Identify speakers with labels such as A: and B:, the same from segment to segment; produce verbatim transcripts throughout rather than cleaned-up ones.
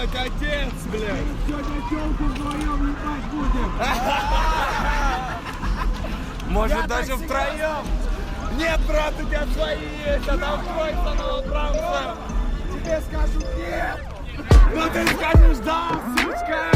A: как отец, блядь.
B: Сегодня тёлку вдвоем ебать будем.
A: Может даже втроем. Нет, брат, у тебя свои есть, а там твой самоуправца.
B: Тебе скажут нет.
A: Ну ты скажешь да, сучка.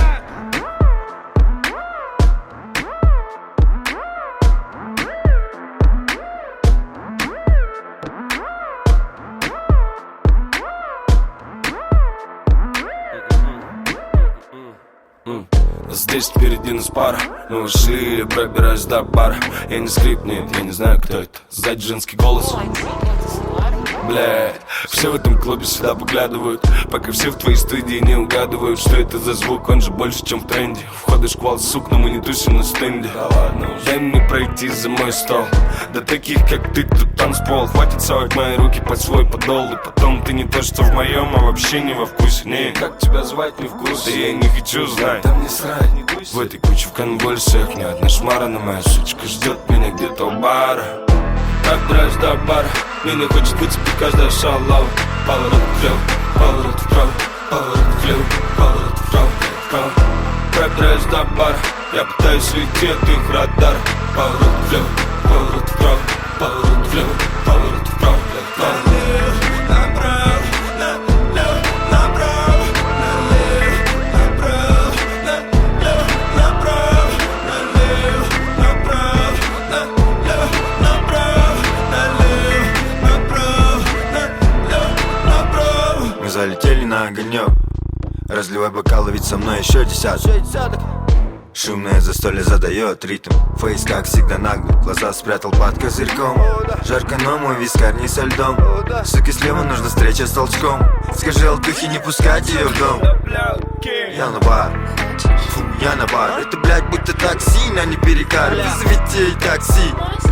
C: Здесь впереди нас пара. Мы ушли, пробираюсь до бара. Я не скрип, нет, я не знаю, кто это. Сзади женский голос. Блядь, все в этом клубе сюда поглядывают, пока все в твоей студии не угадывают, что это за звук, он же больше, чем в тренде. Входы шквал, сук, но мы не тусим на стенде. Да ладно, дай мне пройти за мой стол. Да таких, как ты, тут танцпол. Хватит совать мои руки под свой подол. И потом ты не то, что в моем, а вообще не во вкусе. Не, как тебя звать, не вкус. Да я не хочу знать, там не срать. В этой куче в конвульсиях ни одна шмара, но моя сучка ждет меня где-то у бара. Пробираюсь до бара, меня хочет выцепить каждая шалава. Поворот влево, поворот вправо, поворот влево, поворот вправо, вправо. Пробираюсь до бара, я пытаюсь уйти от их радара. Поворот влево, поворот вправо, поворот влево, поворот вправо, вправо.
D: Залетели на огонек. Разливай бокалы, ведь со мной еще десяток. Шумное застолье задает ритм. Фейс, как всегда, наглый. Глаза спрятал под козырьком. Жарко, но мой вискарь не со льдом. Суки, слева нужна встреча с толчком. Скажи алтухе не пускать ее в дом. Я на бар, фу, я на бар. Это, блядь, будто такси, на не перекар. Вызовите ей такси.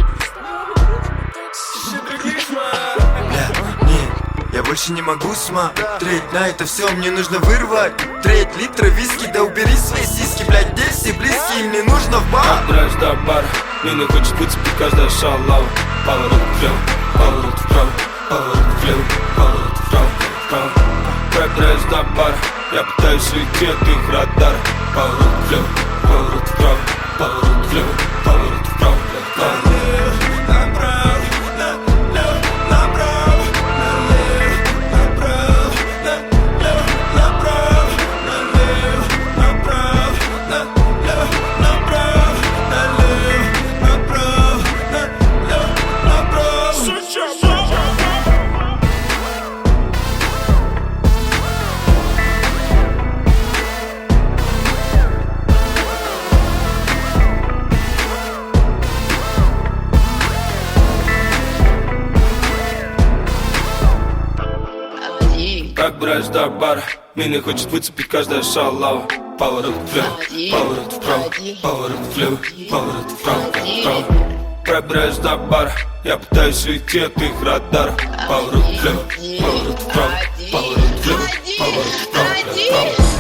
D: Я больше не могу смотреть на это все, мне нужно вырвать треть литра виски, да убери свои сиськи, блядь, здесь все близкие, мне нужно в бар.
C: Пробираюсь до бара, меня хочет выцепить каждая шалава. Поворот влево, поворот вправо, поворот влево, поворот вправо, вправо. Пробираюсь до бара, я пытаюсь уйти от их радара. Поворот влево, поворот вправо, поворот влево, поворот вправо, вправо. Пробираюсь до бара, меня хочет выцепить каждая шалава. Поворот влево, поворот вправо, поворот влево, поворот вправо, вправо. Пробираюсь до бара, я пытаюсь уйти от их радара. Поворот влево, поворот вправо, поворот влево, поворот вправо, вправо.